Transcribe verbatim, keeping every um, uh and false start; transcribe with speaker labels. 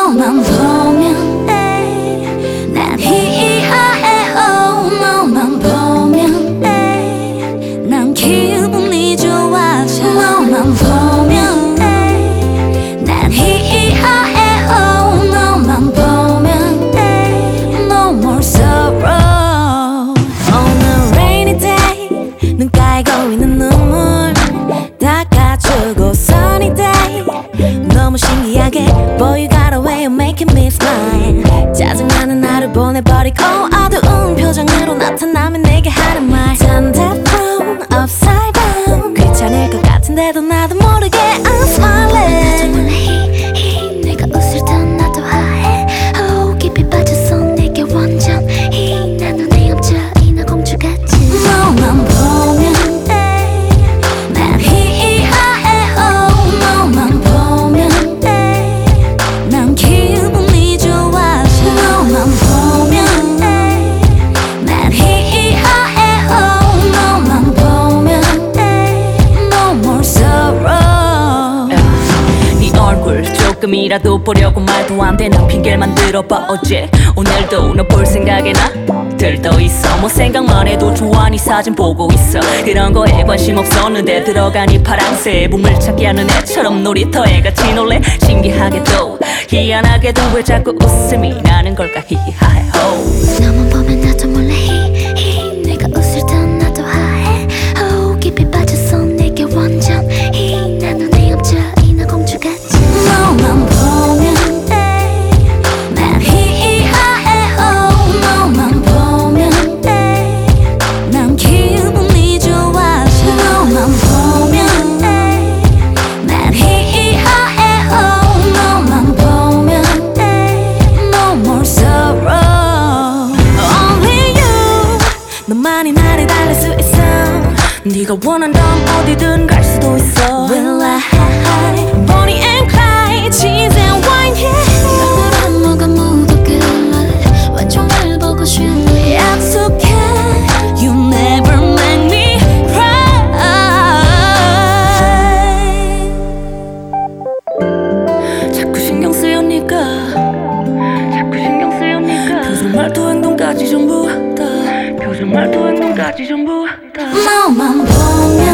Speaker 1: 너만 보면 에이, 난 히히하해 oh, 너만 보면 에이, 난 기분이 좋아져 너만 보면 에이, 난 히히하해 oh, 너만 보면 에이, no more sorrow. 오늘 rainy day 눈가에 고이는 눈물 닦아주고 sunny day 너무 신기하게 Boy you got a way of making me smile 짜증나는 나를 보내버리고 어두운 표정으로 나타나면 내게 하는 말 Turn that frown upside down 귀찮을 것 같은데도 나도 모르게 I'm smiling 나도 몰래 히히 내가 웃을 때 나도 하해 oh, 깊이 빠져서 내게 완전 히 난 눈에 얹혀 이나 공주같이 너만 보면
Speaker 2: 조금이라도 보려고 말도 안 되는 핑계를 만들어봐 어제 오늘도 너 볼 생각에 나 들떠 있어 뭐 생각만 해도 좋아 네 사진 보고 있어 그런 거에 관심 없었는데 들어가니 파랑새 봄을 찾기 하는 애처럼 놀이터에 같이 놀래 신기하게도 희한하게도 왜 자꾸 웃음이 나는 걸까 히히하해 oh.
Speaker 1: 너만 보면 나도 몰래 히히 내가 웃을 때 나도 하해 oh, 깊이 빠져서 내게 완전 히난 눈에 얹혀 이나 공주같이 너만 보면 에이, 난 히히하해 oh, 너만 보면 에이, 난 기분이 좋아져 너만 보면 에이, 난 히히하해 oh, 너만 보면 에이, no more sorrow Only you 너만이 나를 달랠 수 있어 네가 원한다면 어디든 갈 수도 있어 Will I Bonnie and Clyde Cheese and wine yeah 너랑 뭐가 묻었길래 왠지 날 보고 싶네 약속해 You never make me cry
Speaker 2: 자꾸 신경 쓰여니까 자꾸 신경 쓰여니까 표정 말투 행동까지 전부 다 표정 말투 행동까지 전부 다
Speaker 1: 너만 보면